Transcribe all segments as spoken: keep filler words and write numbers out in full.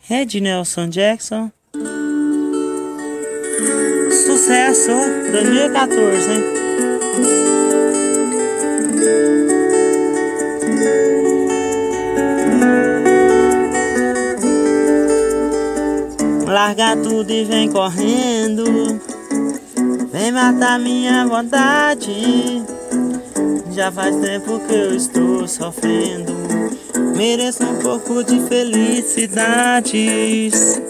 Red Nelson Jackson. Sucesso, dois mil e quatorze, hein? Larga tudo e vem correndo, vem matar minha vontade. Já faz tempo que eu estou sofrendo, mereço um pouco de felicidades.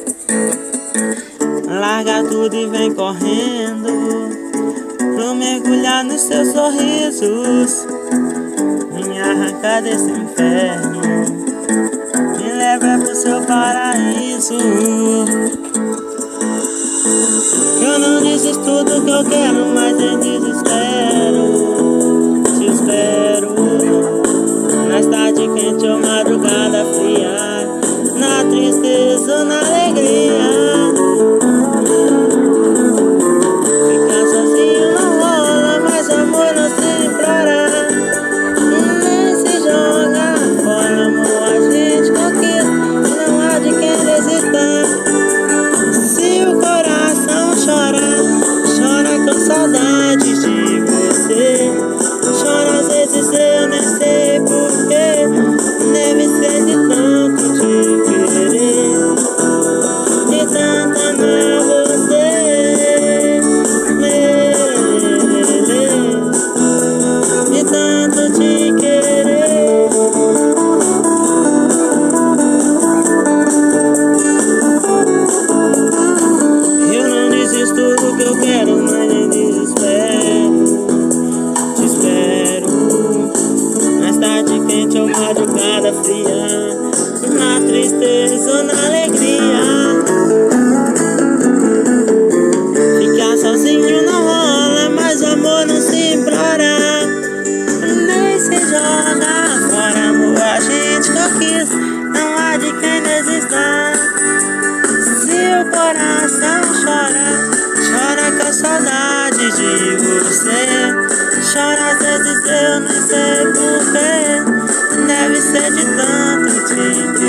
Larga tudo e vem correndo, pra mergulhar nos seus sorrisos, me arrancar desse inferno, me leva pro seu paraíso. Eu não desisto do que eu quero, mas em desespero te espero. Na tarde quente ou madrugada fria, na tristeza ou na alegria. Ficar sozinho não rola, mas amor não se implora, nem se joga fora. Amor a gente conquista, não há de quem desista. Se o coração chora, chora com saudade de você. Chora às vezes eu nem sei porquê, deve ser de tanto te querer, de tanto amar você, de tanto te querer. Eu não desisto do que eu quero, mas nem desespero te espero. Mais tarde quente ou madrugada fria, na tristeza ou na alegria. Ficar sozinho não rola, mas o amor não se implora, nem se joga fora. Amor a gente conquista, não há de quem desista. Se o coração chora, chora com saudade de você. Chora às vezes eu nem sei porquê, deve ser de tanto te